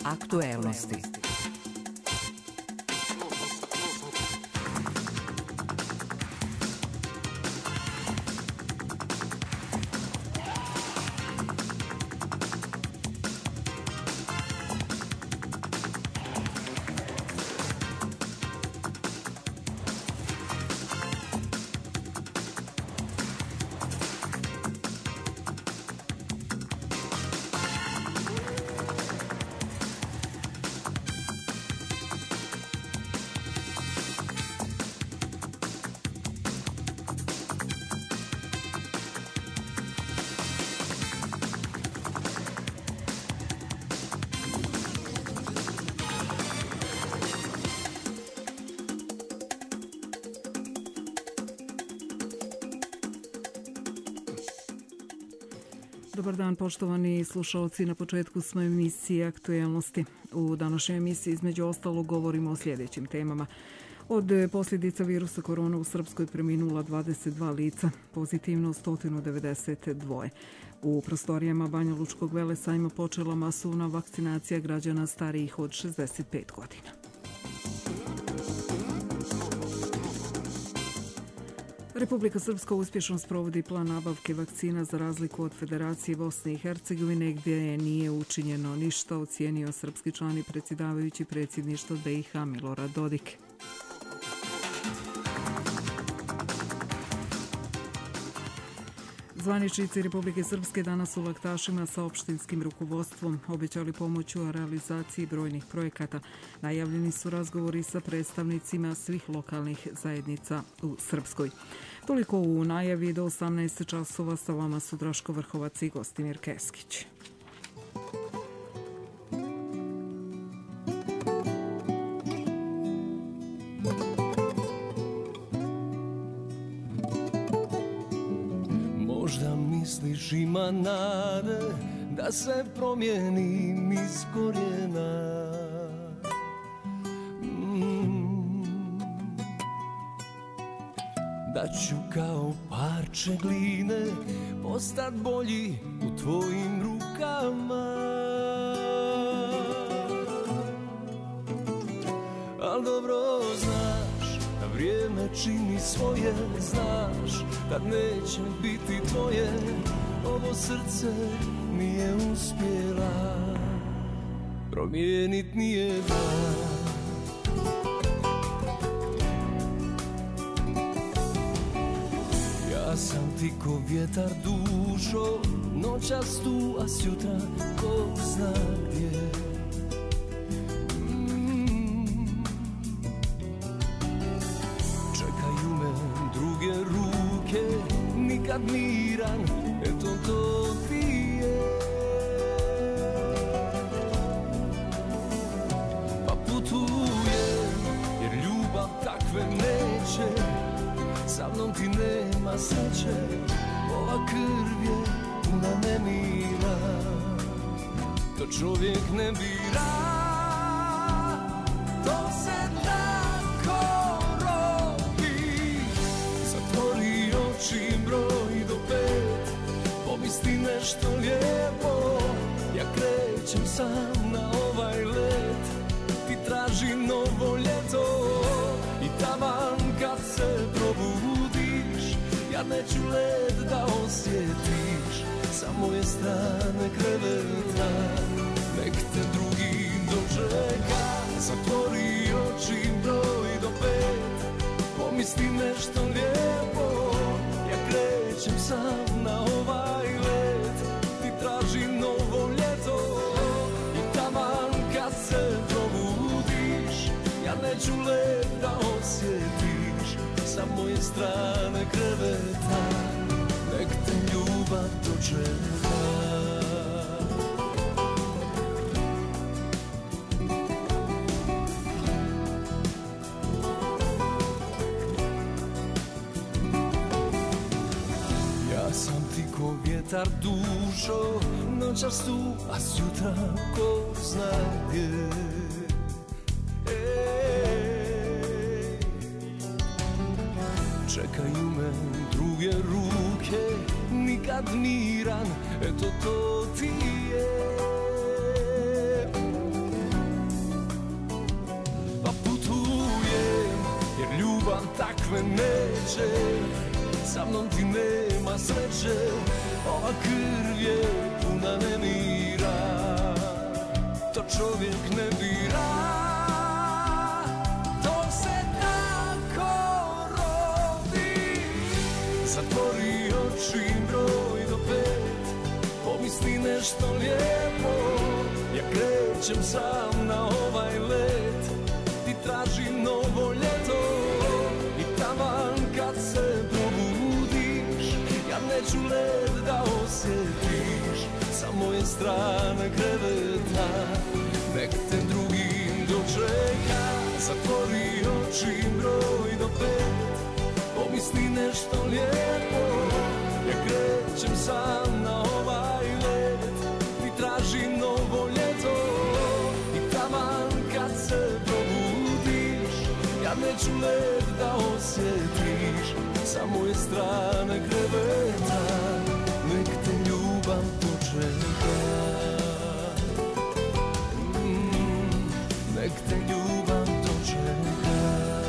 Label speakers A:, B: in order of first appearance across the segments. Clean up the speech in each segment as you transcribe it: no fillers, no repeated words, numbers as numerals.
A: Aktuelnosti.
B: Dobar dan, poštovani slušalci. Na početku smo emisije Aktuelnosti. U današnjoj emisiji između ostalog govorimo o sljedećim temama. Od posljedica virusa korona u Srpskoj preminula 22 lica, pozitivno 192. U prostorijama Banja Lučkog Velesajma počela masovna vakcinacija građana starijih od 65 godina. Republika Srpska uspješno sprovodi plan nabavke vakcina za razliku od Federacije Bosne i Hercegovine gdje nije učinjeno ništa, ocijenio srpski član i predsjedavajući predsjedništva BiH Milorad Dodik. Zvaničnici Republike Srpske danas u Laktašima sa opštinskim rukovodstvom obećali pomoć u realizaciji brojnih projekata. Najavljeni su razgovori sa predstavnicima svih lokalnih zajednica u Srpskoj. Toliko u najavi. Do 18 časova sa vama su Draško Vrhovac i Gostimir Keskić.
C: Možda misliš ima nade da se promijenim iz korijena, da ću kao parče gline postat bolji u tvojim rukama. Al dobro znaš da vrijeme čini svoje, znaš da neće biti tvoje, ovo srce nije uspjela promijenit nije dan. Ja sam ti ko vjetar dušo, noćas tu, a sjutra ko zna gdje. Čekaju me druge ruke, nikad miran, eto to ti je. Pa putujem, jer ljubav takve neće, sa mnom ti nema sreće, ova krv je puna nemira, to čovjek ne bira, to se tako rodi. Zatvori oči, broj do 5, pomisli nešto lijepo, ja krećem sam na ovaj let, ti tražim novo ljeto i taman kad se probudiš, ja neću led da osjetiš, sa moje strane kreveta, nek te drugi dočeka. Zatvori oči, broj do 5, pomisli nešto lijepo, ja krećem sam na ovaj let, ti tražim novo ljeto i taman kad se probudiš, ja neću led da osjetiš, sa moje strane kreveta, nek te ljubav dočeka. Ja sam ti ko vjetar dušo, noćas tu, a sjutra ko zna gdje. Čekaju me druge ruke, nikad miran, eto to ti je. me neće, sa mnom ti nema sreće, ova krv je puna nemira, to čovjek ne bira, to se tako rodi. Zatvori oči, broj do 5, pomisli nešto lijepo, ja krećem sam na ovaj let, ti tražim novo ljeto i taman kad se probudiš, ja neću led da osjetiš, sa moje strane kreveta, nek te drugim dočeka. Zatvori oči, broj do 5, pomisli nešto lijepo, ja krećem sam na ovaj let, ti tražim novo ljeto i taman kad se probudiš, ja neću led da osjetiš, sa moje strane kreveta, nek te ljubav dočeka, nek te ljubav dočeka,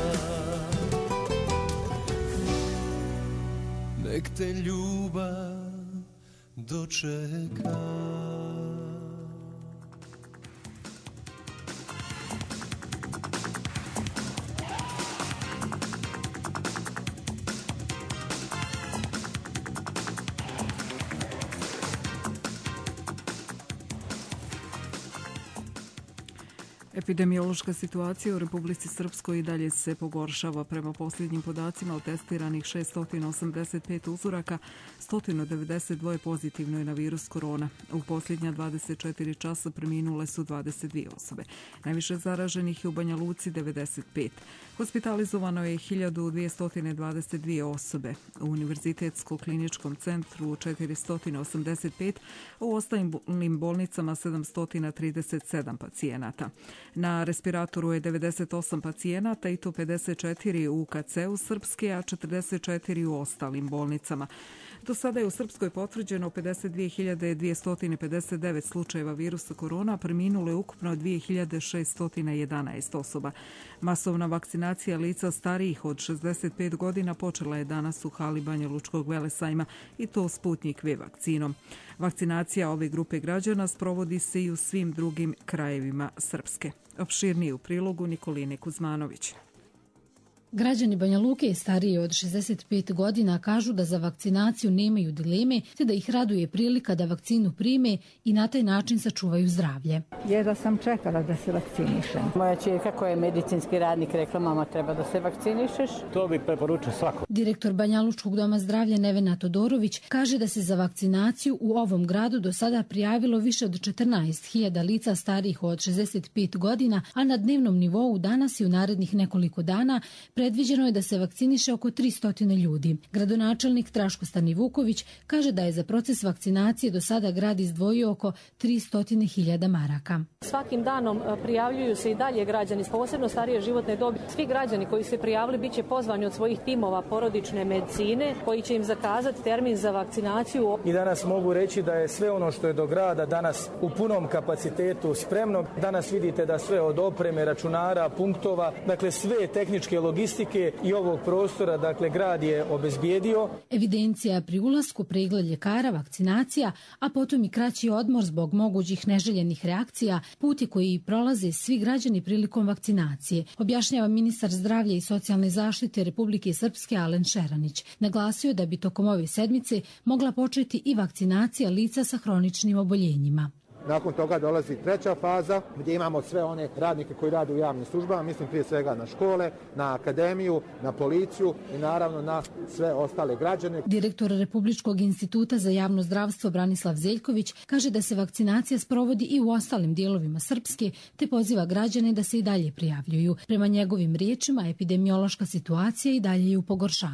C: nek te ljubav dočeka.
B: Epidemiološka situacija u Republici Srpskoj i dalje se pogoršava. Prema posljednjim podacima, od testiranih 685 uzoraka, 192 pozitivno je na virus korona. U posljednja 24 časa preminule su 22 osobe. Najviše zaraženih je u Banja Luci 95. Hospitalizovano je 1222 osobe. U Univerzitetsko-kliničkom centru 485, a u ostalim bolnicama 737 pacijenata. Na respiratoru je 98 pacijenata i to 54 u UKC-u Srpske, a 44 u ostalim bolnicama. Do sada je u Srpskoj potvrđeno 52.259 slučajeva virusa korona, preminulo je ukupno 2.611 osoba. Masovna vakcinacija lica starijih od 65 godina počela je danas u hali Banja Lučkog Velesajma i to Sputnjik V vakcinom. Vakcinacija ove grupe građana sprovodi se i u svim drugim krajevima Srpske. Opširnije u prilogu Nikoline Kuzmanović.
A: Građani Banja Luke stariji od 65 godina kažu da za vakcinaciju nemaju dileme, te da ih raduje prilika da vakcinu prime i na taj način sačuvaju zdravlje.
D: Jedva sam čekala da se vakcinišem. Moja ćerka koja je medicinski radnik rekla, mama, treba da se vakcinišeš.
E: To bi preporučio svako.
A: Direktor Banja Lučkog doma zdravlja Nevena Todorović kaže da se za vakcinaciju u ovom gradu do sada prijavilo više od 14.000 lica starijih od 65 godina, a na dnevnom nivou danas i u narednih nekoliko dana predviđeno je da se vakciniše oko 300 ljudi. Gradonačelnik Traško Stanivuković kaže da je za proces vakcinacije do sada grad izdvojio oko 300.000 maraka.
F: Svakim danom prijavljuju se i dalje građani, posebno starije životne dobi. Svi građani koji se prijavili bit će pozvani od svojih timova porodične medicine koji će im zakazati termin za vakcinaciju.
E: I danas mogu reći da je sve ono što je do grada danas u punom kapacitetu spremno. Danas vidite da sve od opreme, računara, punktova, dakle sve tehničke logistike i ovog prostora, dakle grad je obezbijedio.
A: Evidencija pri ulasku, pregled ljekara, vakcinacija, a potom i kraći odmor zbog mogućih neželjenih reakcija, puti koji prolaze svi građani prilikom vakcinacije, objašnjava ministar zdravlja i socijalne zaštite Republike Srpske Alen Šeranić. Naglasio da bi tokom ove sedmice mogla početi i vakcinacija lica sa hroničnim oboljenjima.
G: Nakon toga dolazi treća faza gdje imamo sve one radnike koji rade u javnim službama, mislim prije svega na škole, na akademiju, na policiju i naravno na sve ostale građane.
A: Direktor Republičkog instituta za javno zdravstvo Branislav Zeljković kaže da se vakcinacija sprovodi i u ostalim dijelovima Srpske, te poziva građane da se i dalje prijavljuju. Prema njegovim riječima, epidemiološka situacija i dalje je u pogoršanju.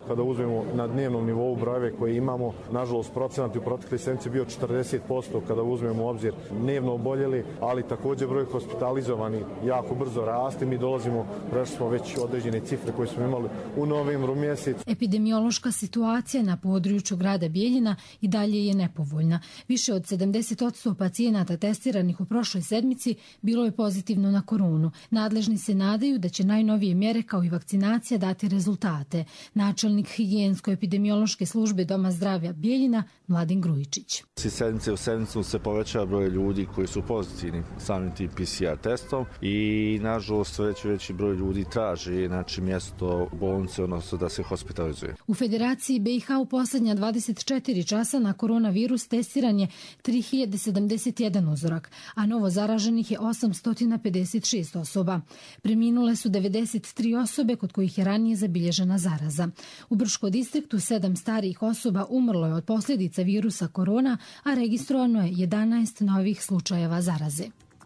H: Kada uzmemo na dnevnom nivou brojeve koje imamo, nažalost procenat u proteklih sedmici bio 40% kada uzmemo u obzir dnevno oboljeli, ali također broj hospitalizovani jako brzo raste. Mi prešli smo već određene cifre koje smo imali u novembru mjesecu.
A: Epidemiološka situacija na području grada Bijeljina i dalje je nepovoljna. Više od 70% pacijenata testiranih u prošloj sedmici bilo je pozitivno na koronu. Nadležni se nadaju da će najnovije mjere kao i vakcinacija dati rezultate. Načelnik higijensko-epidemiološke službe Doma zdravlja Bijeljina Mladen Grujičić.
I: Sedmice u sedmicu se povećava broj ljudi koji su pozitivni samim tim PCR testom i nažalost veći broj ljudi traži mjesto u bolnici, odnosno da se hospitalizuje.
A: U Federaciji BiH u posljednja 24 časa na koronavirus testiran je 3071 uzorak, a novo zaraženih je 856 osoba. Preminule su 93 osobe kod kojih je ranije zabilježena zaraza. U Brčko distriktu 7 starijih osoba umrlo je od posljedica virusa korona, a registrovano je 11 novih slučajeva zaraze.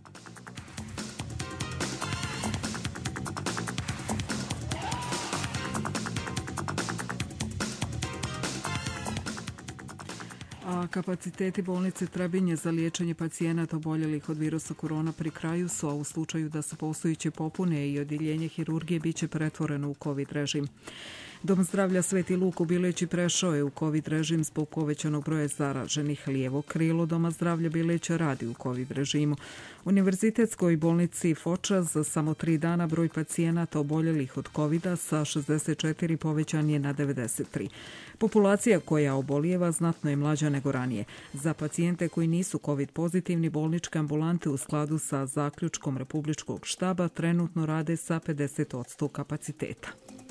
B: A kapaciteti bolnice Trebinje za liječenje pacijenata oboljelih od virusa korona pri kraju su, a u slučaju da se postojeće popune i odjeljenje hirurgije biće pretvoreno u COVID režim. Dom zdravlja Sveti Luk u Bileći prešao je u COVID režim zbog povećanog broja zaraženih. Lijevo krilo Doma zdravlja Bileća radi u COVID režimu. U Univerzitetskoj bolnici Foča za samo 3 dana broj pacijenata oboljelih od COVID-a sa 64 povećan je na 93. Populacija koja obolijeva znatno je mlađa nego ranije. Za pacijente koji nisu COVID pozitivni, bolničke ambulante u skladu sa zaključkom Republičkog štaba trenutno rade sa 50% kapaciteta.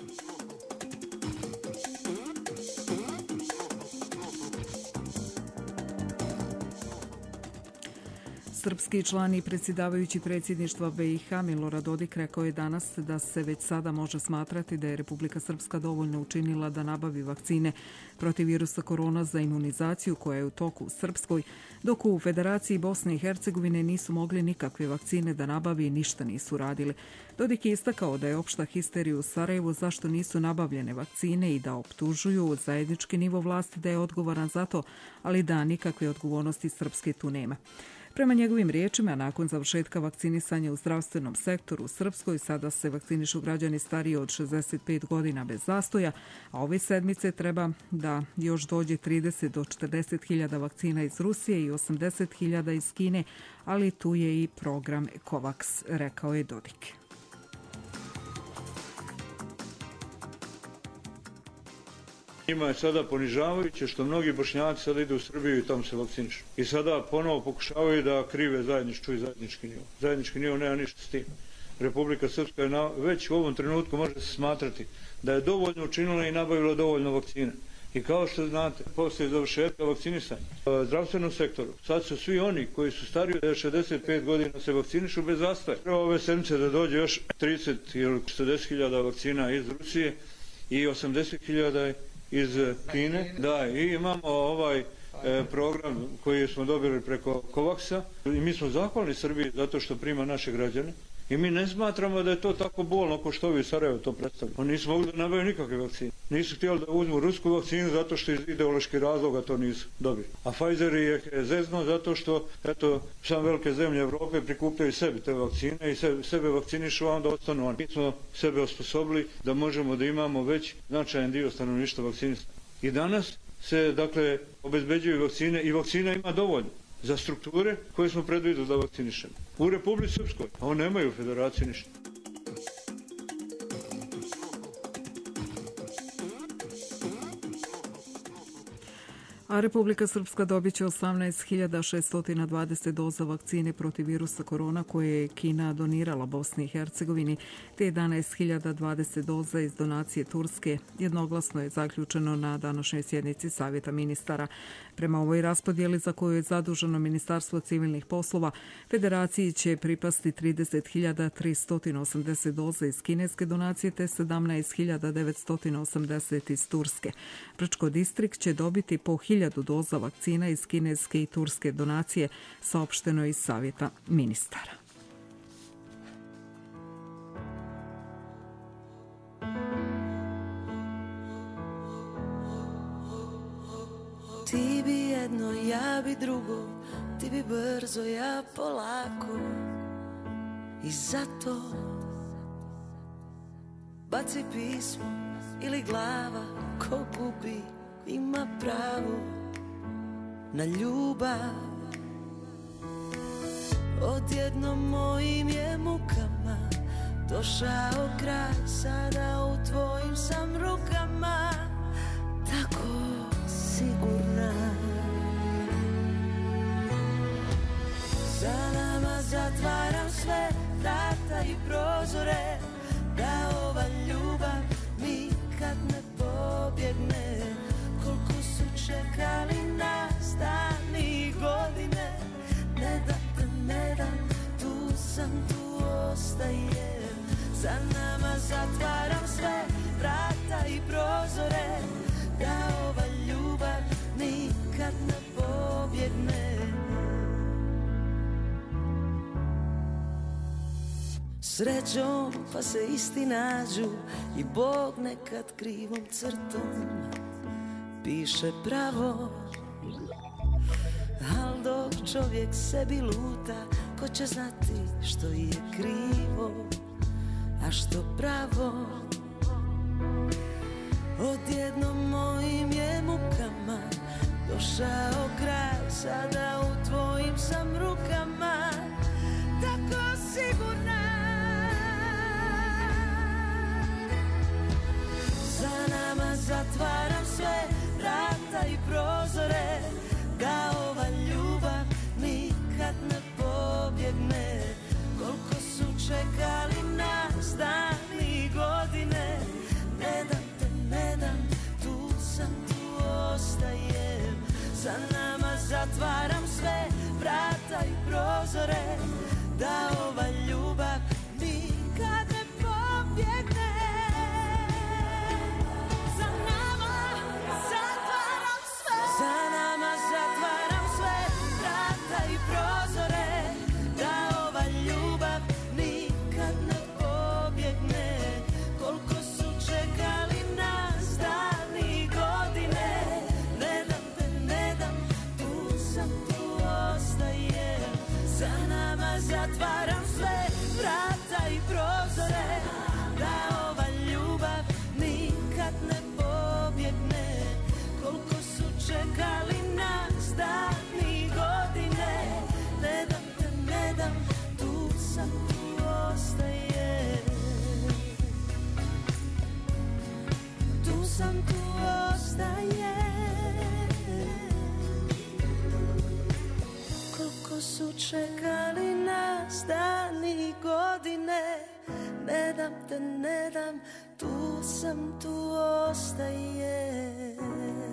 B: Srpski član i predsjedavajući predsjedništva BiH Milorad Dodik rekao je danas da se već sada može smatrati da je Republika Srpska dovoljno učinila da nabavi vakcine protiv virusa korona za imunizaciju koja je u toku u Srpskoj, dok u Federaciji Bosne i Hercegovine nisu mogli nikakve vakcine da nabavi i ništa nisu radili. Dodik je istakao da je opšta histerija u Sarajevu zašto nisu nabavljene vakcine i da optužuju zajednički nivo vlasti da je odgovoran za to, ali da nikakve odgovornosti Srpske tu nema. Prema njegovim riječima, nakon završetka vakcinisanja u zdravstvenom sektoru u Srpskoj, sada se vakcinišu građani stariji od 65 godina bez zastoja, a ove sedmice treba da još dođe 30 do 40 hiljada vakcina iz Rusije i 80 hiljada iz Kine, ali tu je i program COVAX, rekao je Dodik.
J: Njima je sada ponižavajuće što mnogi Bošnjaci sada idu u Srbiju i tamo se vakcinišu. I sada ponovo pokušavaju da krive zajednički nivo. Zajednički nivo nema ništa s tim. Republika Srpska je već u ovom trenutku može se smatrati da je dovoljno učinila i nabavila dovoljno vakcine. I kao što znate, poslije završetka vakcinisanja u zdravstvenom sektoru, sad su svi oni koji su stariji od 65 godina se vakcinišu bez zastoja. Treba ove sedmice da dođe još 30 ili 40 hiljada vakcina iz Rusije i 80 hiljada iz Kine. Da, i imamo ovaj program koji smo dobili preko COVAX-a i mi smo zahvalni Srbiji zato što prima naše građane. I mi ne smatramo da je to tako bolno kao što ovi Sarajevo to predstavljaju. Oni nisu mogli da nabavaju nikakve vakcine. Nisu htjeli da uzmu rusku vakcinu zato što iz ideoloških razloga to nisu dobili. A Pfizer je zezno zato što sam velike zemlje Evrope prikupljaju sebi te vakcine i sebe vakcinišu, a onda ostanu oni. Mi smo sebe osposobili da možemo da imamo već značajan dio stanovništva vakcinisan. I danas se, obezbeđuju vakcine i vakcina ima dovoljno za strukture koje smo predvidjeli da vakcinišemo. U Republici Srpskoj, a oni nemaju u Federaciji ništa.
B: A Republika Srpska dobit će 18.620 doza vakcine protiv virusa korona koje je Kina donirala Bosni i Hercegovini, te 11.020 doza iz donacije Turske. Jednoglasno je zaključeno na današnjoj sjednici Savjeta ministara. Prema ovoj raspodjeli za koju je zaduženo Ministarstvo civilnih poslova, Federaciji će pripasti 30.380 doza iz kineske donacije te 17.980 iz Turske. Brčko distrikt će dobiti po 1000 doza vakcina iz kineske i turske donacije, saopšteno iz Savjeta ministara.
K: Ti bi jedno, ja bi drugo, ti bi brzo, ja polako. I zato baci pismo ili glava, ko gubi ima pravo na ljubav. Odjednom mojim je mukama došao kraj, sada u tvojim sam rukama, tako sigurna. Za nama zatvaram sve vrata i prozore, da ova ljubav nikad ne pobjegne. Koliko su čekali nas dani i godine, ne dam, tu sam, tu ostajem. Za nama zatvaram sve vrata i prozore, da ova ljubav nikad ne pobjegne. Srećom pa se isti nađu i Bog nekad krivom crtom piše pravo. Al dok čovjek sebi luta, ko će znati što je krivo, a što pravo. Odjednom mojim je mukama došao kraj, sada u tvojim sam rukama, tako sigurna. Za nama zatvaram sve vrata i prozore, da ova ljubav nikad ne pobjegne. Koliko su čekali nas dani i godine, ne dam, tu sam, tu ostajem. Za nama zatvaram sve vrata i prozore, da ova ljubav nikad ne pobjegne. Za nama zatvaram sve vrata i prozore, da ova ljubav nikad ne pobjegne. Koliko su čekali nas dani i godine, ne dam, tu sam, tu ostajem. Za nama zatvaram sve vrata i prozore, da ova ljubav nikad ne pobjegne. Koliko su čekali nas dani i godine, ne dam, tu sam, tu ostajem. Tu sam, tu ostajem. Koliko su čekali nas dani i godine, ne dam, tu sam, tu ostajem.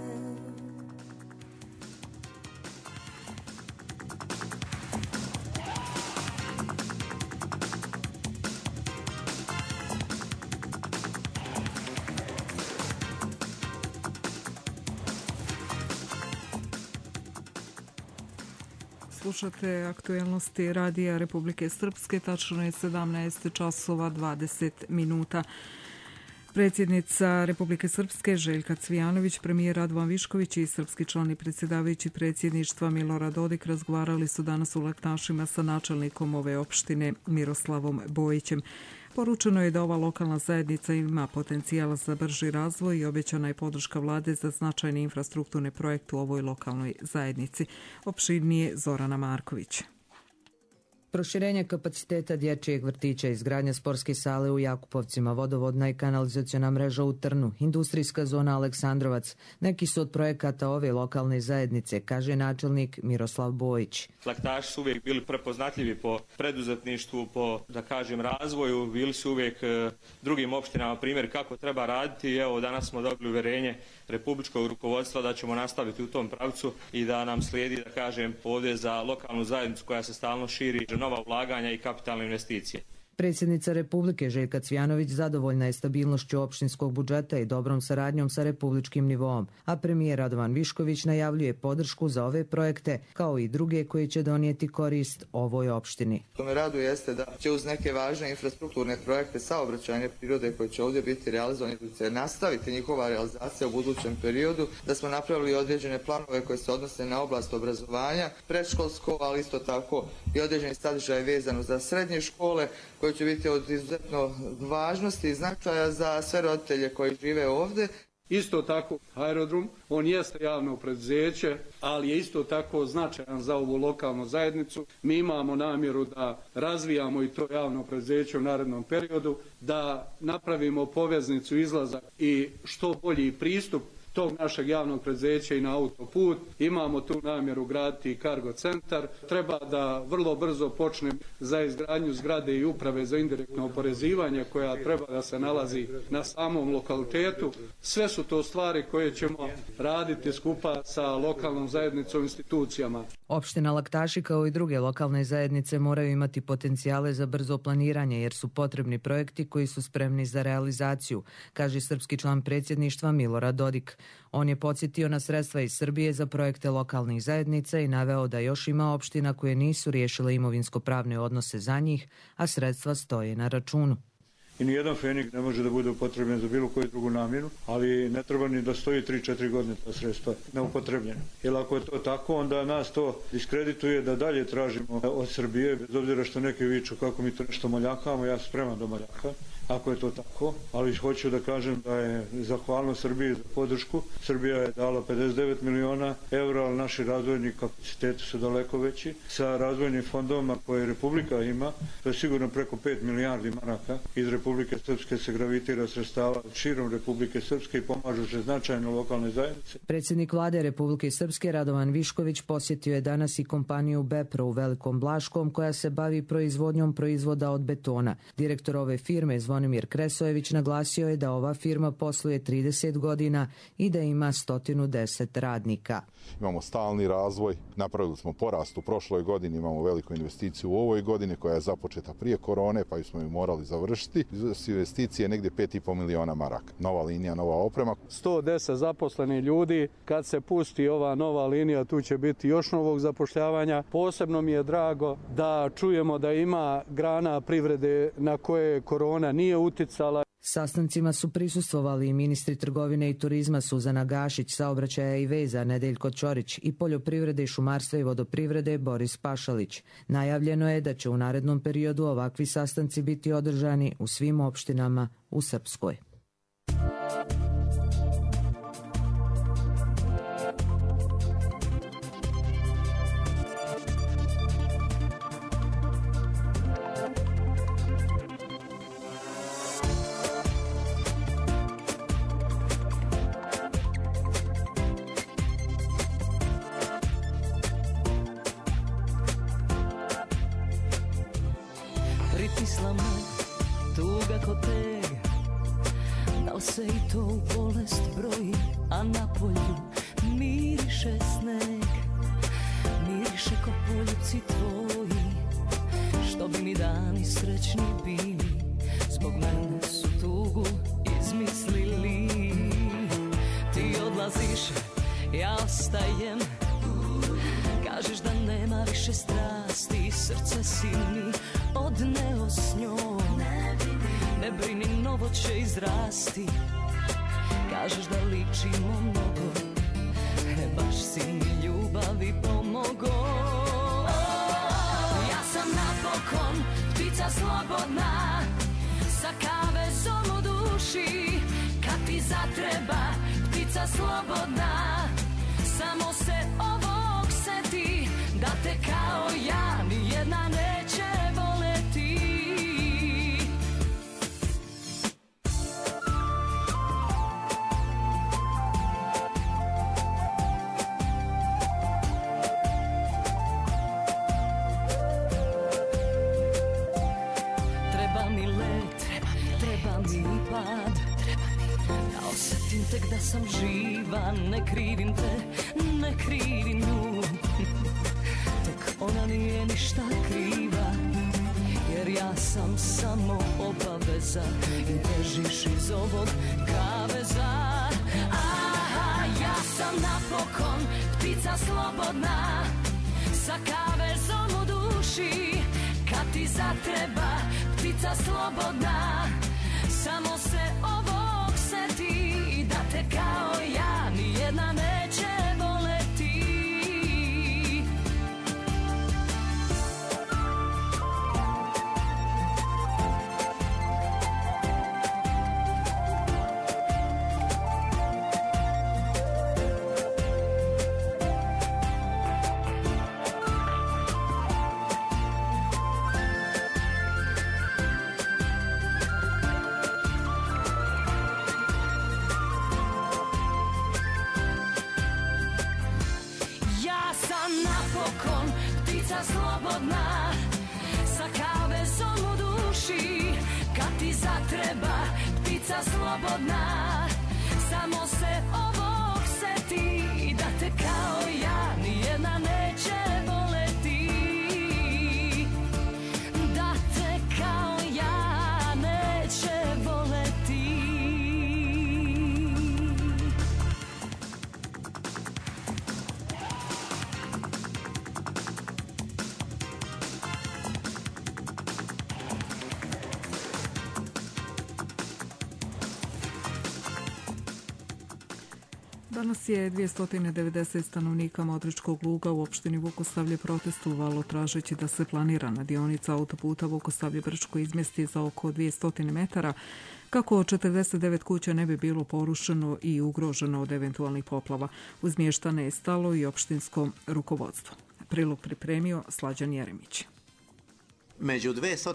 B: Slušate aktuelnosti Radija Republike Srpske, tačno je 17 časova 20 minuta. Predsjednica Republike Srpske Željka Cvijanović, premijer Radovan Višković i srpski član i predsjedavajući predsjedništva Milorad Dodik razgovarali su danas u Laktašima sa načelnikom ove opštine Miroslavom Bojićem. Poručeno je da ova lokalna zajednica ima potencijal za brži razvoj i obećana je podrška vlade za značajne infrastrukturne projekte u ovoj lokalnoj zajednici. Opširnije Zorana Marković.
L: Proširenje kapaciteta dječjeg vrtića, izgradnja sportske sale u Jakupovcima, vodovodna i kanalizaciona mreža u Trnu, industrijska zona Aleksandrovac, neki su od projekata ove lokalne zajednice, kaže načelnik Miroslav Bojić.
M: Laktaši su uvijek bili prepoznatljivi po preduzetništvu, po, da kažem, razvoju, bili su uvijek drugim opštinama primjer kako treba raditi. Evo, danas smo dobili uverenje republičkog rukovodstva da ćemo nastaviti u tom pravcu i da nam slijedi, da kažem, ovdje za lokalnu zajednicu koja se stalno širi, nova ulaganja i kapitalne investicije.
L: Predsjednica Republike Željka Cvjanović zadovoljna je stabilnošću opštinskog budžeta i dobrom saradnjom sa republičkim nivoom, a premijer Radovan Višković najavljuje podršku za ove projekte, kao i druge koji će donijeti korist ovoj opštini.
N: To me raduje jeste da će uz neke važne infrastrukturne projekte saobraćajne prirode koji će ovdje biti realizovani, nastaviti njihova realizacija u budućem periodu, da smo napravili određene planove koje se odnose na oblast obrazovanja, predškolsko, ali isto tako i određeni sadržaj vezano za srednje škole, koji će biti od izuzetno važnosti i značaja za sve roditelje koji žive ovdje.
O: Isto tako, aerodrom, on jeste javno preduzeće, ali je isto tako značajan za ovu lokalnu zajednicu. Mi imamo namjeru da razvijamo i to javno preduzeće u narednom periodu, da napravimo poveznicu, izlazak i što bolji pristup tog našeg javnog preduzeća i na autoput. Imamo tu namjeru graditi i kargo centar. Treba da vrlo brzo počne za izgradnju zgrade i uprave za indirektno oporezivanje koja treba da se nalazi na samom lokalitetu. Sve su to stvari koje ćemo raditi skupa sa lokalnom zajednicom i institucijama.
L: Opština Laktaši kao i druge lokalne zajednice moraju imati potencijale za brzo planiranje jer su potrebni projekti koji su spremni za realizaciju, kaže srpski član predsjedništva Milorad Dodik. On je podsjetio na sredstva iz Srbije za projekte lokalnih zajednica i naveo da još ima opština koje nisu riješile imovinsko-pravne odnose za njih, a sredstva stoje na računu.
J: I nijedan fenik ne može da bude upotrebljen za bilo koju drugu namjenu, ali ne treba ni da stoji 3-4 godine ta sredstva neupotrebljena. Jer ako je to tako, onda nas to diskredituje da dalje tražimo od Srbije, bez obzira što neki viču kako mi to nešto maljakamo, ja sam spreman do maljaka, ako je to tako, ali hoću da kažem da je zahvalno Srbiji za podršku. Srbija je dala 59 miliona evra, ali naši razvojni kapaciteti su daleko veći. Sa razvojnim fondovima koje Republika ima, to je sigurno preko 5 milijardi maraka, iz Republike Srpske se gravitira sredstava širom Republike Srpske i pomažu se značajno lokalne zajednice.
L: Predsjednik vlade Republike Srpske Radovan Višković posjetio je danas i kompaniju Bepro u Velikom Blaškom koja se bavi proizvodnjom proizvoda od betona. Direktor ove firme Zvonimir Kresojević naglasio je da ova firma posluje 30 godina i da ima 110 radnika.
P: Imamo stalni razvoj, napravili smo porast u prošloj godini, imamo veliku investiciju u ovoj godini koja je započeta prije korone pa smo ju morali završiti. Investicije negdje 5,5 miliona maraka. Nova linija, nova oprema.
O: 110 zaposlenih ljudi, kad se pusti ova nova linija tu će biti još novog zapošljavanja. Posebno mi je drago da čujemo da ima grana privrede na koje korona nije uticala.
L: Sastancima su prisustvovali i ministri trgovine i turizma Suzana Gašić, saobraćaja i veza Nedeljko Ćorić i poljoprivrede i šumarstva i vodoprivrede Boris Pašalić. Najavljeno je da će u narednom periodu ovakvi sastanci biti održani u svim opštinama u Srpskoj.
K: Pritisla me tuga ko teg, da li se i to u bolest broji, a na polju miriše sneg, miriše ko poljubci tvoji, što bi mi dani srećni bili, zbog mene su tugu izmislili. Ti odlaziš, ja ostajem, kažeš da nema više strasti, srce si mi odneo s njom. Ne brini, novo će izrasti, kažeš da ličimo mnogo, baš si mi ljubavi pomogo. Ja sam napokon ptica slobodna, sa kavezom u duši, kad ti zatreba ptica slobodna, samo se ovog seti, da te kao ja nijedna neće voleti. Treba mi let, treba mi pad, da osjetim tek da sam živa, ne krivim te, ne krivim nju. Ona nije ništa kriva, jer ja sam samo obaveza i bežiš iz ovog kaveza. Aha, ja sam napokon ptica slobodna, sa kavezom u duši. Kad ti zatreba ptica slobodna, samo se ovog seti, da te kao ja nijedna neće voleti. Slobodna, sa kavezom u duši. Kad ti zatreba ptica slobodna, samo se ovog seti, da te kao ja nijedna neće voleti. Da te kao ja neće voleti.
B: Danas je 290 stanovnika Modričkog luga u opštini Vukosavlje protestovalo tražeći da se planirana dionica autoputa Vukosavlje-Brčko izmjesti za oko 200 metara, kako 49 kuća ne bi bilo porušeno i ugroženo od eventualnih poplava. Uz mještane je stalo i opštinsko rukovodstvo. Prilog pripremio Slađan Jeremić.
Q: Među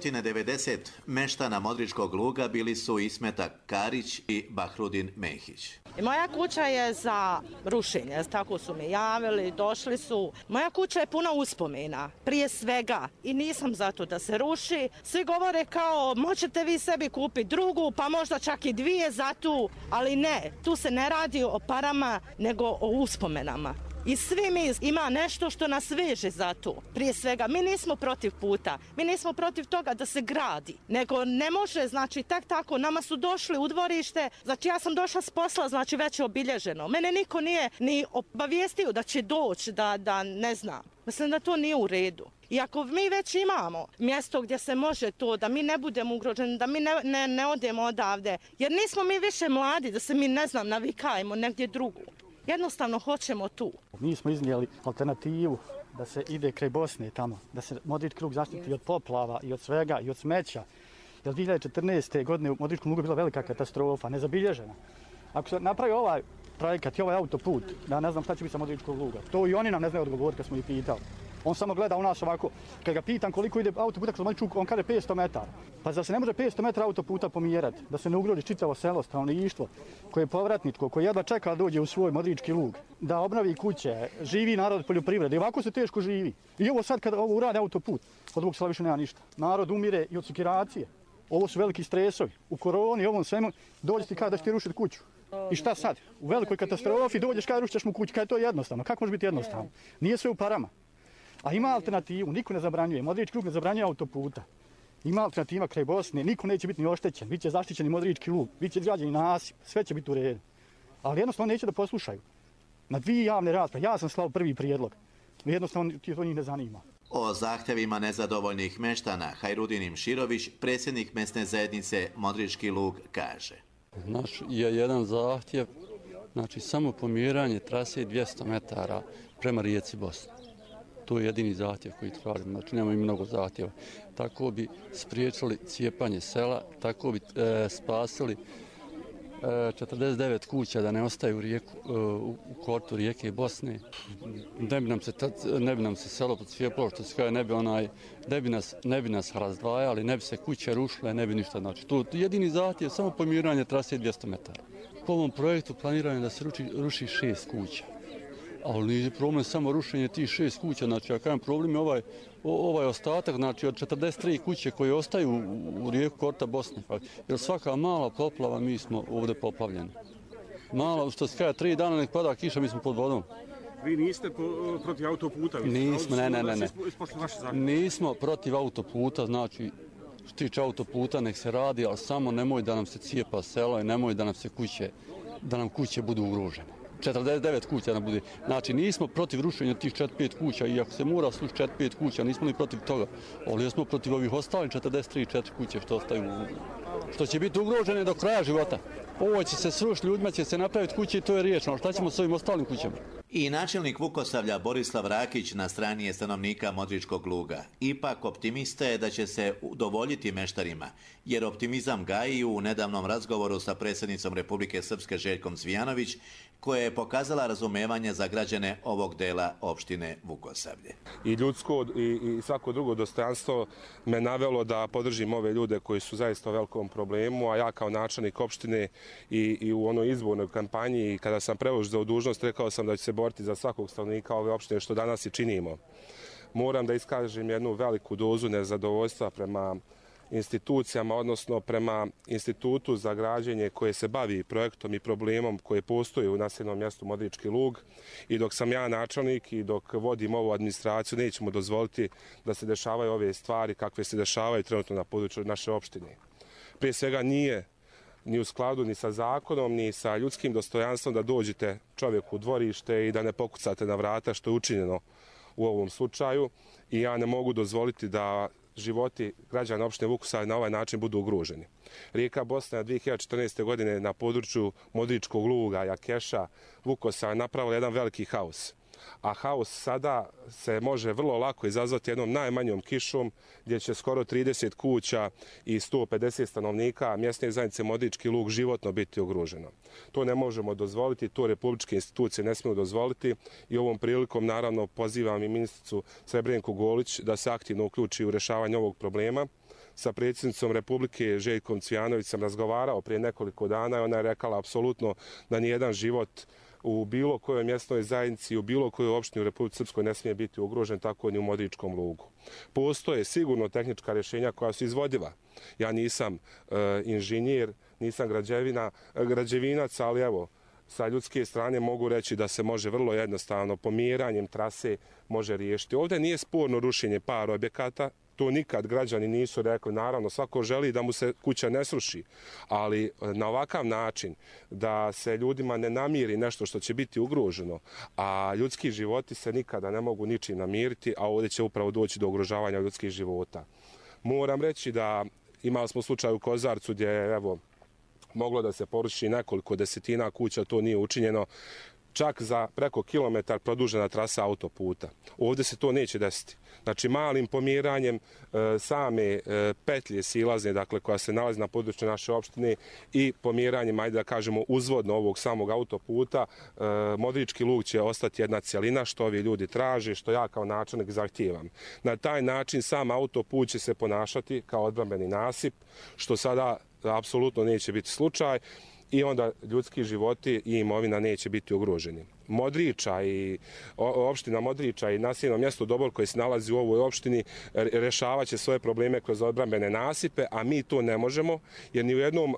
Q: 290 meštana Modričkog luga bili su Ismeta Karić i Bahrudin Mehić.
R: Moja kuća je za rušenje, tako su mi javili, došli su. Moja kuća je puna uspomena, prije svega, i nisam za to da se ruši. Svi govore kao, možete vi sebi kupiti drugu, pa možda čak i dvije za tu, ali ne, tu se ne radi o parama, nego o uspomenama. I svi mi ima nešto što nas veže za to. Prije svega, mi nismo protiv puta, mi nismo protiv toga da se gradi, nego ne može, znači, tako, nama su došli u dvorište, znači ja sam došla s posla, znači već je obilježeno. Mene niko nije ni obavijestio da će doći, da ne znam. Mislim da to nije u redu. I ako mi već imamo mjesto gdje se može to, da mi ne budemo ugroženi, da mi ne odemo odavde, jer nismo mi više mladi, da se mi, ne znam, navikajemo negdje drugu. Jednostavno hoćemo tu.
S: Mi smo iznijeli alternativu da se ide kraj Bosne tamo, da se Modrički lug zaštiti od poplava i od svega i od smeća. Jer 2014. godine u Modričkom lugu je bila velika katastrofa, nezabilježena. Ako se napravi ovaj projekat i ovaj autoput, da ne znam šta će biti sa Modričkog luga, to i oni nam ne znaju odgovoriti kad smo ih pitali. On samo gleda u nas ovako. Kad ga pitam koliko ide autoputa kroz Modrički lug, on kaže 500 metara. Pa zar se ne može 500 metara autoputa pomjerati, da se ne ugrozi čitavo selo, stanovništvo koje je povratničko, koje jedva čeka da dođe u svoj Modrički lug, da obnovi kuće, živi narod od poljoprivrede. I ovako se teško živi. I ovo sad kada ovo urade autoput, od ovog sela više nema ništa. Narod umire i od sekiracije. Ovo su veliki stresovi. U koroni, ovom svemu, dođeš ti kada da će ti rušiti kuću. I šta sad? U velikoj katastrofi dođeš kada rušiš mu kuću, kada je to jednostavno. Kako može biti jednostavno? Nije sve u parama. A ima alternativu, niko ne zabranjuje. Modrički lug ne zabranjuje autoputa. Ima alternativa kraj Bosne, niko neće biti ni oštećen. Biće zaštićeni Modrički lug, biće izgrađeni nasip, sve će biti u redu. Ali jednostavno neće da poslušaju. Na 2 javne rasprave, ja sam slao prvi prijedlog. Jednostavno to njih ne zanima.
Q: O zahtjevima nezadovoljnih meštana Hajrudin Imširović, predsjednik mesne zajednice Modrički lug, kaže.
T: Naš je jedan zahtjev, znači samo pomjeranje trase 200 metara prema rijeci Bosne. To je jedini zahtjev koji tražimo, znači nemamo i mnogo zahtjeva. Tako bi spriječili cijepanje sela, tako bi spasili 49 kuća da ne ostaju u kortu rijeke Bosne. Ne bi nam se selo podcijepilo, što se kaže, ne bi nas razdvajali, ne bi se kuće rušile, ne bi ništa. Znači, to je jedini zahtjev, samo pomjeranje trase 200 metara. Po ovom projektu planirano je da se ruši 6 kuća. Ali nije problem samo rušenje tih 6 kuća, znači ja kažem problem je ovaj ostatak, znači od 43 kuće koje ostaju u rijeku korta Bosne. Jer svaka mala poplava mi smo ovdje poplavljeni. Malo, što se kaže, 3 dana nek pada kiša, mi smo pod vodom.
U: Vi niste protiv autoputa?
T: Nismo, ne. Nismo protiv autoputa, znači Što tiče autoputa, nek se radi, ali samo nemoj da nam se cijepa selo i nemoj da nam kuće budu ugrožene. 49 kuća nam bude. Znači, nismo protiv rušenja tih 4-5 kuća, i ako se mora slušati 4-5 kuća, nismo ni protiv toga, ali jesmo protiv ovih ostalih 43-4 kuće što će biti ugrožene do kraja života. Ovo će se srušiti, ljudima će se napraviti kuće i to je riješeno. Šta ćemo s ovim ostalim kućama?
Q: I načelnik Vukosavlja Borislav Rakić na strani je stanovnika Modričkog Luga. Ipak optimista je da će se udovoljiti meštarima, jer optimizam gaji u nedavnom razgovoru sa predsjednicom Republike Srpske Željkom Cvijanović, koja je pokazala razumevanje za građane ovog dela opštine Vukosavlje.
C: I ljudsko i svako drugo dostojanstvo me navelo da podržim ove ljude koji su zaista u velikom problemu, a ja kao načelnik opštine i u onoj izbornoj kampanji, kada sam preuzeo dužnost, rekao sam da ću se boriti za svakog stanovnika ove opštine, što danas i činimo. Moram da iskažem jednu veliku dozu nezadovoljstva prema institucijama, odnosno prema institutu za građenje koje se bavi projektom i problemom koje postoje u naseljenom mjestu Modrički Lug, i dok sam ja načelnik i dok vodim ovu administraciju nećemo dozvoliti da se dešavaju ove stvari kakve se dešavaju trenutno na području naše opštine. Prije svega nije ni u skladu ni sa zakonom, ni sa ljudskim dostojanstvom da dođete čovjeku u dvorište i da ne pokucate na vrata, što je učinjeno u ovom slučaju, i ja ne mogu dozvoliti da životi građana opštine Vukosavlje na ovaj način budu ugroženi. Rijeka Bosna je 2014. godine na području Modričkog Luga, Jakeša, Vukosavlje napravila jedan veliki haos. A haos sada se može vrlo lako izazvati jednom najmanjom kišom, gdje će skoro 30 kuća i 150 stanovnika mjesne zajednice Modrički Lug životno biti ugroženo. To ne možemo dozvoliti, to republičke institucije ne smiju dozvoliti, i ovom prilikom naravno pozivam i ministricu Srebrenicu Golić da se aktivno uključi u rješavanje ovog problema. Sa predsjednicom Republike Željkom Cvijanović sam razgovarao prije nekoliko dana i ona je rekala apsolutno da nijedan život u bilo kojoj mjesnoj zajednici, u bilo kojoj opštini u Republici Srpskoj ne smije biti ugrožen, tako ni u Modričkom Lugu. Postoje sigurno tehnička rješenja koja su izvodiva. Ja nisam inženjer, nisam građevinac, ali evo, sa ljudske strane mogu reći da se može vrlo jednostavno pomjeranjem trase može riješiti. Ovdje nije sporno rušenje par objekata, to nikad građani nisu rekli. Naravno, svako želi da mu se kuća ne sruši, ali na ovakav način da se ljudima ne namiri nešto što će biti ugroženo, a ljudski životi se nikada ne mogu ničim namiriti, a ovdje će upravo doći do ugrožavanja ljudskih života. Moram reći da imali smo slučaj u Kozarcu gdje je moglo da se poruši nekoliko desetina kuća, to nije učinjeno. Čak za preko kilometar produžena trasa autoputa. Ovdje se to neće desiti. Znači, malim pomjeranjem same petlje silazne, dakle, koja se nalazi na području naše opštine, i pomjeranjem, ajde da kažemo, uzvodno ovog samog autoputa, Modrički Lug će ostati jedna cijelina, što ovi ljudi traže, što ja kao načelnik zahtijevam. Na taj način sam autoput će se ponašati kao odbrambeni nasip, što sada apsolutno neće biti slučaj, i onda ljudski životi i imovina neće biti ugroženi. Modriča i opština Modriča i naseljeno mjesto Dobor koje se nalazi u ovoj opštini rješavat će svoje probleme kroz odbrambene nasipe, a mi to ne možemo, jer ni u jednom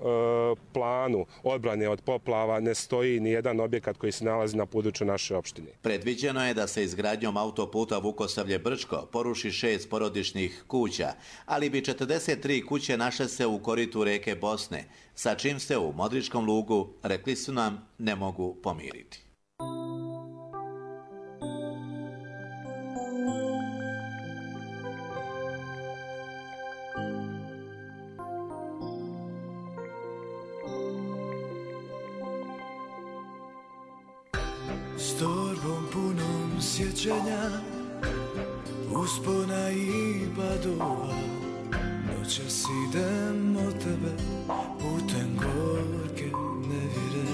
C: planu odbrane od poplava ne stoji ni jedan objekat koji se nalazi na području naše opštine.
Q: Predviđeno je da se izgradnjom autoputa Vukosavlje-Brčko poruši 6 porodičnih kuća, ali bi 43 kuće našle se u koritu reke Bosne, sa čim se u Modričkom Lugu, rekli su nam, ne mogu pomiriti.
V: S torbom punom sjećanja, uspona i padova, noćas idem od tebe putem gorke nevjere.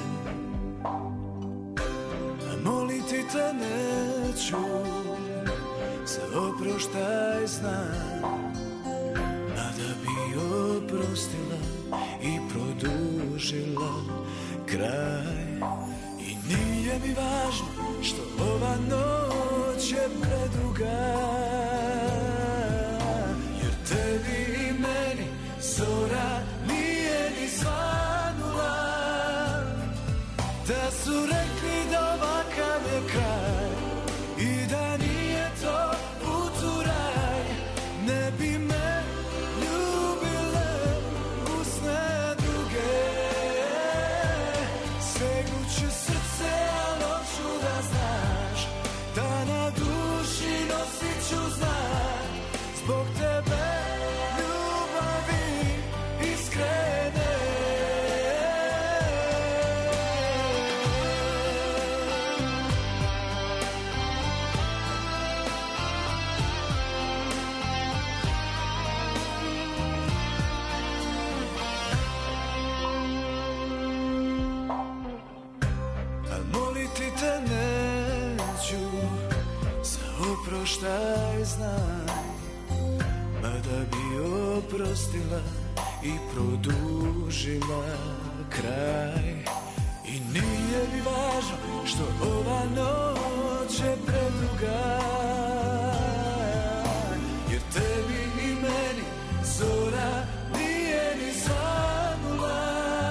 V: Moliti te neću, za oproštaj znam, a da bi oprostila i produžila kraj. I nije mi važno što ova noć je preduga, jer tebi i meni zora nije ni svanula. Da su rekli da ovakav je kraj i da nije to put u raj, ne bi me ljubila. znaj, mada bi oprostila i produžila kraj. I nije mi važno što ova noć je preduga, jer tebi i meni zora nije ni zanula.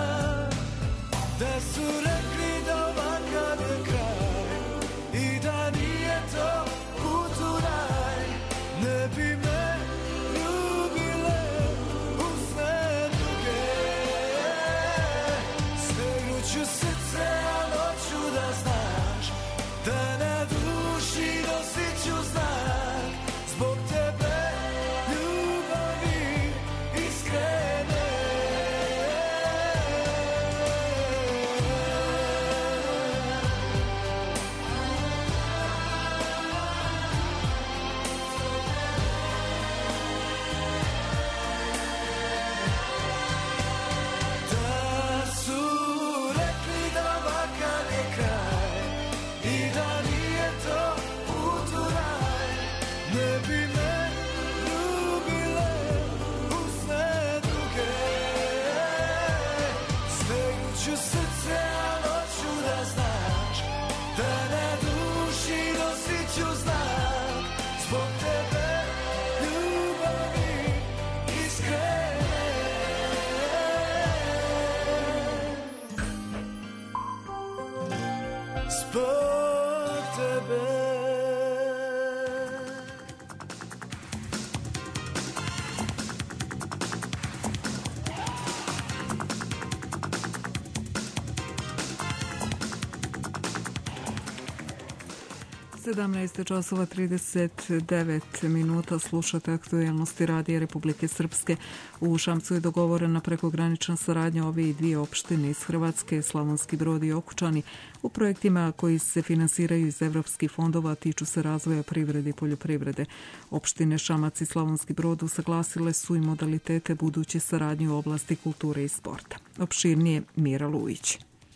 V: Da su rekli da ovakav je kraj i da nije to put u raj, ne bi me ljubile u sne duge. Stegnuću srce, al hoću da znaš da na duši nosit ću znak zbog tebe, ljubavi iskrene. Da su rekli da ovakav je kraj i da nije to put u raj, ne bi me ljubile u sne duge. Stegnuću srce, al hoću da znaš da na duši nosit ću znak zbog tebe, ljubavi iskrene. Zbog tebe.
B: časova 39 minuta, slušate aktuelnosti Radija Republike Srpske. U Šamcu je dogovorena prekogranična saradnja ove dvije opštine iz Hrvatske, Slavonski Brod i Okučani, u projektima koji se finansiraju iz evropskih fondova, tiču se razvoja privrede i poljoprivrede. Opštine Šamac i Slavonski Brod usaglasile su i modalitete buduće saradnje u oblasti kulture i sporta. Opširnije Mira Lujić.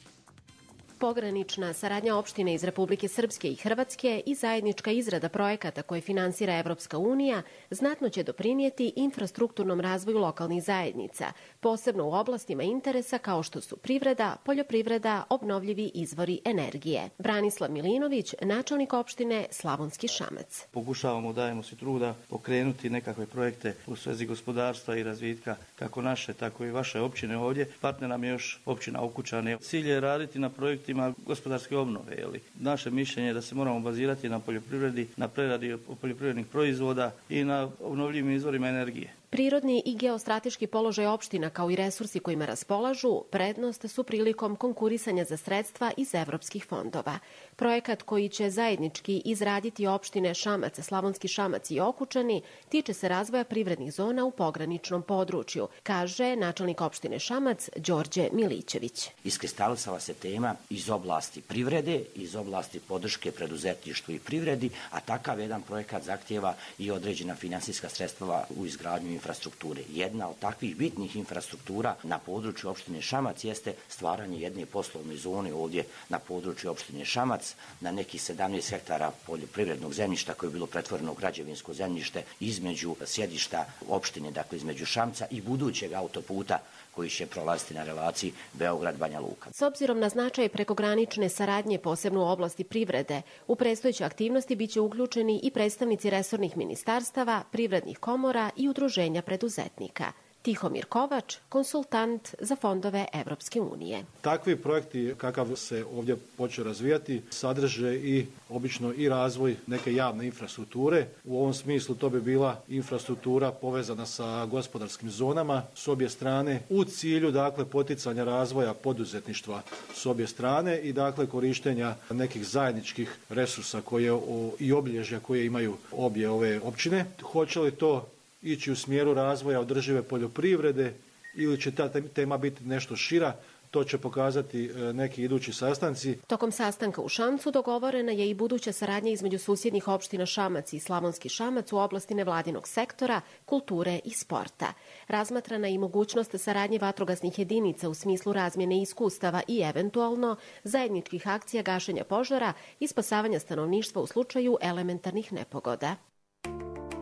D: Pogranična saradnja opštine iz Republike Srpske i Hrvatske i zajednička izrada projekata koje finansira Evropska unija znatno će doprinijeti infrastrukturnom razvoju lokalnih zajednica, posebno u oblastima interesa kao što su privreda, poljoprivreda, obnovljivi izvori energije. Branislav Milinović, načelnik opštine Slavonski Šamac.
F: Pokušavamo, dajemo si truda pokrenuti nekakve projekte u svezi gospodarstva i razvitka kako naše, tako i vaše općine ovdje. Partner nam je još općina Okučane. Cilj je raditi na projektima gospodarske obnove. Naše mišljenje je da se moramo bazirati na poljoprivredi, na preradi poljoprivrednih proizvoda i na obnovljivim izvorima energije.
D: Prirodni i geostrateški položaj opština kao i resursi kojima raspolažu prednost su prilikom konkurisanja za sredstva iz evropskih fondova. Projekat koji će zajednički izraditi opštine Šamac, Slavonski Šamac i Okučani tiče se razvoja privrednih zona u pograničnom području, kaže načelnik opštine Šamac Đorđe Milićević.
W: Iskristalisala se tema iz oblasti privrede, iz oblasti podrške preduzetništvu i privredi, a takav jedan projekat zahtjeva i određena finansijska sredstva u izgradnju infrastrukture. Jedna od takvih bitnih infrastruktura na području opštine Šamac jeste stvaranje jedne poslovne zone ovdje na području opštine Šamac, na nekih 17 hektara poljoprivrednog zemljišta koje je bilo pretvoreno u građevinsko zemljište između sjedišta opštine, dakle između Šamca i budućeg autoputa koji će prolaziti na relaciji Beograd-Banja Luka.
D: S obzirom na značaj prekogranične saradnje, posebno u oblasti privrede, u predstojeće aktivnosti biće uključeni i predstavnici resornih ministarstava, privrednih komora i udruženja preduzetnika. Tihomir Kovač, konsultant za fondove Evropske unije.
X: Takvi projekti kakav se ovdje počeo razvijati sadrže i obično i razvoj neke javne infrastrukture. U ovom smislu to bi bila infrastruktura povezana sa gospodarskim zonama s obje strane u cilju dakle poticanja razvoja poduzetništva s obje strane i dakle korištenja nekih zajedničkih resursa koje i obilježja koje imaju obje ove općine. Hoće li to ići u smjeru razvoja održive poljoprivrede ili će ta tema biti nešto šira, to će pokazati neki idući sastanci.
D: Tokom sastanka u Šamcu dogovorena je i buduća saradnja između susjednih opština Šamac i Slavonski Šamac u oblasti nevladinog sektora, kulture i sporta. Razmatrana je i mogućnost saradnje vatrogasnih jedinica u smislu razmjene iskustava i eventualno zajedničkih akcija gašenja požara i spasavanja stanovništva u slučaju elementarnih nepogoda.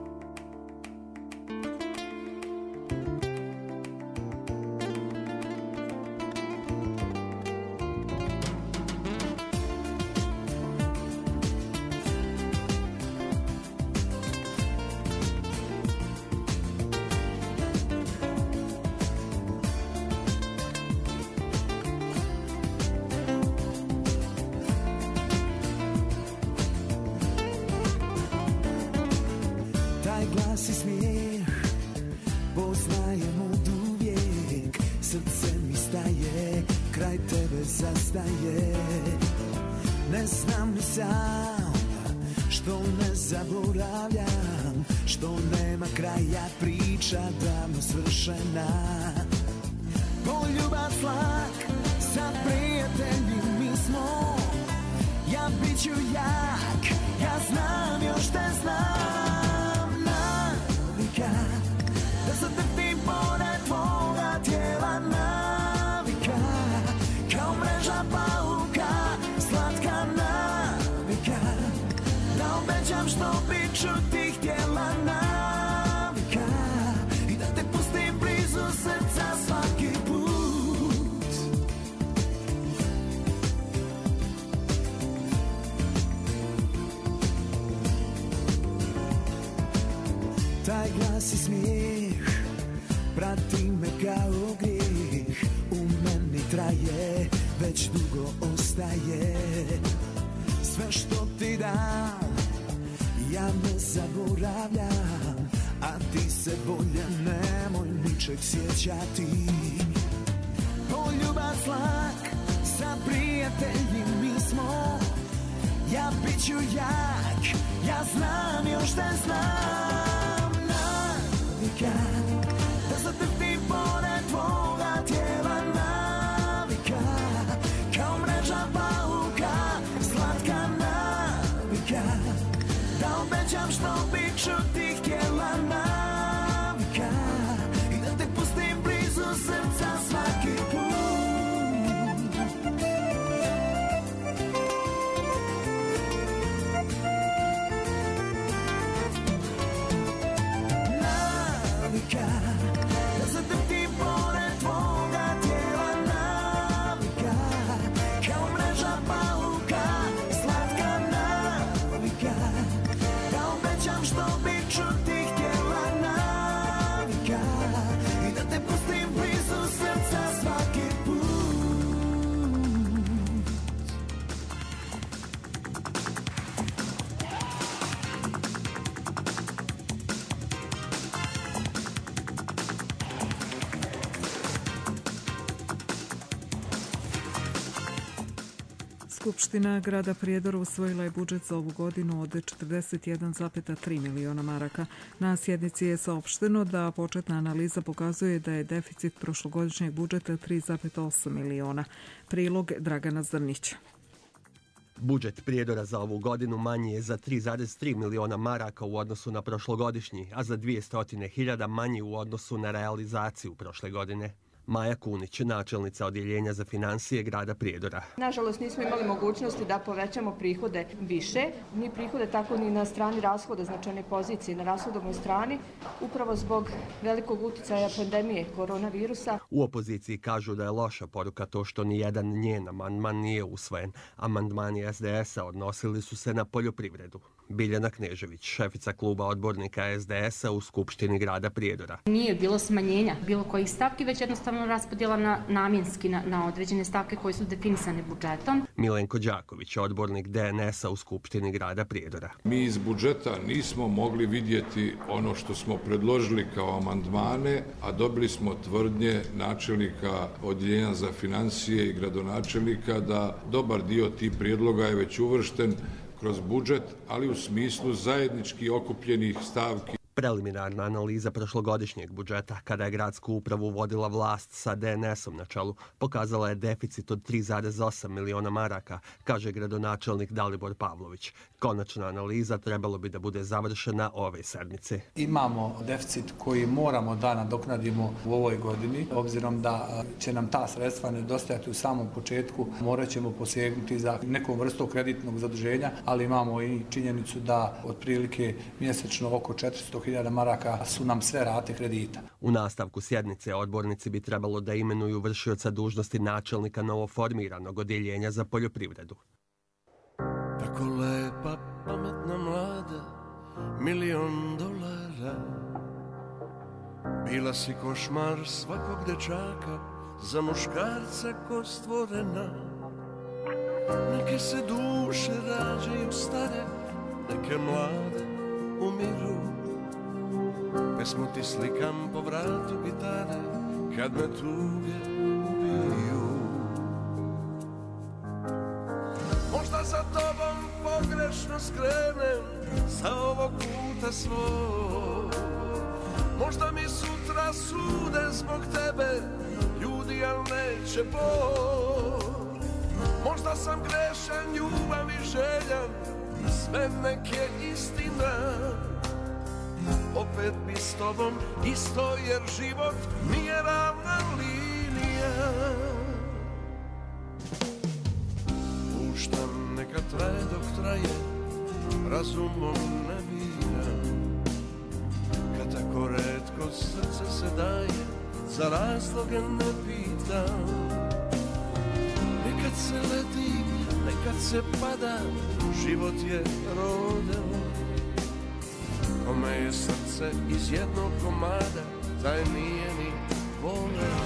V: Taj glas i smijeh poznajem od uvijek, srce mi staje, kraj tebe zastaje. Ne znam ni sam što ne zaboravljam, što nema kraja, priča davno svršena. Poljubac lak, sa prijatelji mi smo, ja bit ću jak, ja znam, još te znam. Navika, da se drtim pored tvoga tijela, navika, kao mreža pauka, slatka navika, da obećam što bit ću ti htjela, navika, i da te pustim blizu srca svaki put. Taj glas i smijeh prati me kao grijeh, u meni traje, već dugo ostaje. Sve što ti dam, ja ne zaboravljam, a ti se bolje nemoj ničeg sjećati. Poljubac lak, sa prijatelji mi smo, ja bit ću jak, ja znam, još te znam. Navika, da se drtim pored tvoga tijela, navika, kao mreža pauka, slatka navika, da obećam što bit ću ti htjela, navika, i da te pustim blizu srca svaki put. Da se drtim pored tvoga tijela, navika, kao mreža pauka, slatka navika, da obećam što bit ću ti htjela, navika, i da te pustim blizu srca svaki put.
B: Skupština grada Prijedora usvojila je budžet za ovu godinu od 41,3 miliona maraka. Na sjednici je saopšteno da početna analiza pokazuje da je deficit prošlogodišnjeg budžeta 3,8 miliona. Prilog Dragana Zrnića.
E: Budžet Prijedora za ovu godinu manji je za 3,3 miliona maraka u odnosu na prošlogodišnji, a za 200.000 manji u odnosu na realizaciju prošle godine. Maja Kunić, načelnica odjeljenja za financije grada Prijedora.
G: Nažalost, nismo imali mogućnosti da povećamo prihode više, ni prihode tako ni na strani rashoda, značajne pozicije na rashodovnoj strani, upravo zbog velikog utjecaja pandemije koronavirusa.
E: U opoziciji kažu da je loša poruka to što nijedan njen amandman nije usvojen. Amandmani SDS-a odnosili su se na poljoprivredu. Biljana Knežević, šefica kluba odbornika SDS-a u Skupštini grada Prijedora.
H: Nije bilo smanjenja bilo kojih stavki, već jednostavno raspodjela namjenski na određene stavke koje su definisane budžetom.
E: Milenko Đaković, odbornik DNS-a u Skupštini grada Prijedora.
I: Mi iz budžeta nismo mogli vidjeti ono što smo predložili kao amandmane, a dobili smo tvrdnje načelnika odjeljenja za financije i gradonačelnika da dobar dio tih prijedloga je već uvršten kroz budžet, ali u smislu zajednički okupljenih stavki.
E: Preliminarna analiza prošlogodišnjeg budžeta, kada je gradsku upravu vodila vlast sa DNS-om na čelu, pokazala je deficit od 3,8 miliona maraka, kaže gradonačelnik Dalibor Pavlović. Konačna analiza trebalo bi da bude završena ove sedmice.
Y: Imamo deficit koji moramo da nadoknadimo u ovoj godini, obzirom da će nam ta sredstva nedostajati u samom početku, morat ćemo posegnuti za nekom vrstom kreditnog zaduženja, ali imamo i činjenicu da otprilike mjesečno oko 400.000 maraka su nam sve rate kredita.
E: U nastavku sjednice odbornici bi trebalo da imenuju vršioca dužnosti načelnika novoformiranog odjeljenja za poljoprivredu.
V: Tako lepa, pametna, mlada, $1.000.000. Bila si košmar svakog dečaka, za muškarca ko stvorena. Neke se duše rađaju stare, neke mlade umiru. pesmu ti slikam po vratu gitare, kad me tuge ubiju. Možda za tobom pogrešno skrenem sa ovog puta svog. Možda mi sutra sude zbog tebe ljudi, al neće Bog. Možda sam grešan, ljubav i željan, sve nek je istina. Opet bi s tobom isto, jer život nije ravna linija. Puštam neka traje dok traje, razumom ne biram. Kad tako retko srce se daje, za razloge ne pitam. Nekad se leti, nekad se pada, život je rodeo. Kome je srce iz jednog komada, taj nije ni voleo.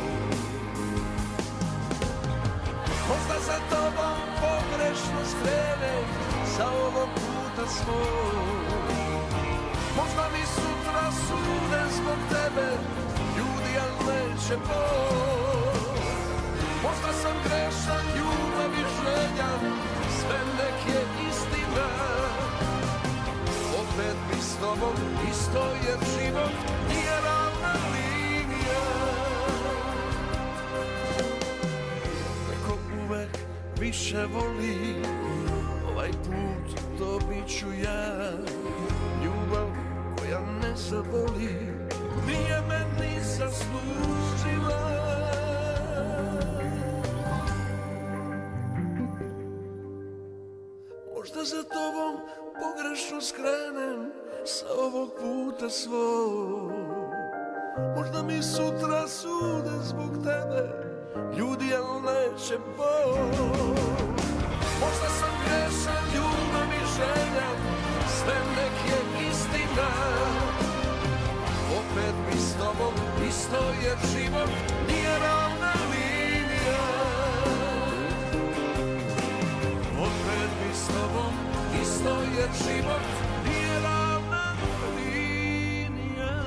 V: Možda za tobom pogrešno skrenem sa ovog puta svog. Možda mi sutra sude zbog tebe ljudi, al neće Bog. Možda sam grešan, ljubav i željan, sve nek je istina. Opet bi s tobom isto, jer život nije ravna linija. Neko uvek više voli, ovaj put dobit ću ja. Ljubav koja ne zaboli, nije meni zaslužila. Možda za tobom pogrešno skrenem sa ovog puta svog. Možda mi sutra sude zbog tebe ljudi, al neće Bog. Možda sam grešan, ljubav i željan, sve nek je istina. Opet bi s tobom isto, jer život nije ravna linija. Opet bi s tobom isto, jer život nije ravna linija.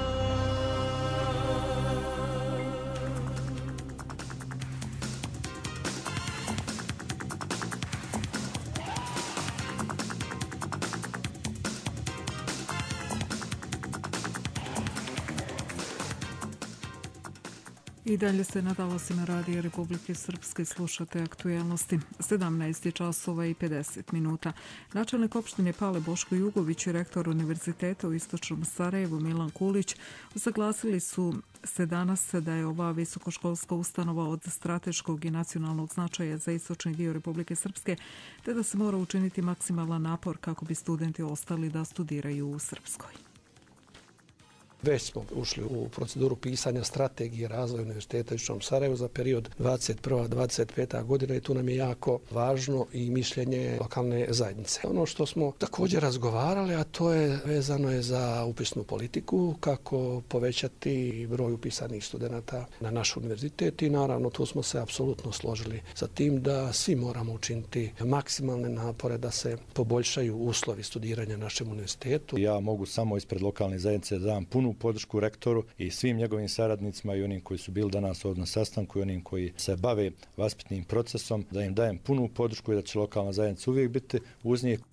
B: I dalje ste na talasima Radija Republike Srpske, slušate aktuelnosti. 17 časova i 50 minuta. Načelnik opštine Pale Boško Jugović i rektor Univerziteta u Istočnom Sarajevu Milan Kulić usaglasili su se danas da je ova visokoškolska ustanova od strateškog i nacionalnog značaja za istočni dio Republike Srpske, te da se mora učiniti maksimalan napor kako bi studenti ostali da studiraju u Srpskoj.
A: Već smo ušli u proceduru pisanja strategije razvoja Univerziteta u Istočnom Sarajevu za period 21-25. godina i tu nam je jako važno i mišljenje lokalne zajednice. Ono što smo također razgovarali, a to je vezano je za upisnu politiku, kako povećati broj upisanih studenta na naš univerzitet i naravno tu smo se apsolutno složili sa tim da svi moramo učiniti maksimalne napore da se poboljšaju uslovi studiranja našem univerzitetu.
J: Ja mogu samo ispred lokalne zajednice da dam punu podršku rektoru i svim njegovim saradnicima i onim koji su bili danas ovdje na sastanku i onim koji se bave vaspitnim procesom, da im dajem punu podršku i da će lokalna zajednica uvijek biti uz njih.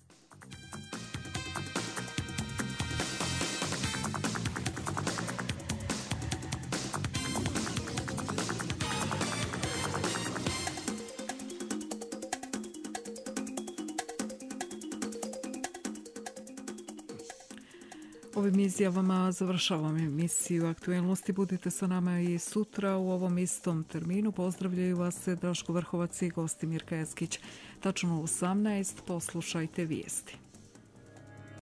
B: Ovim izjavama završavam emisiju Aktuelnosti. Budite sa nama i sutra u ovom istom terminu. Pozdravljaju vas Draško Vrhovac i gosti Mirka Eskić. Tačno u 18 poslušajte vijesti.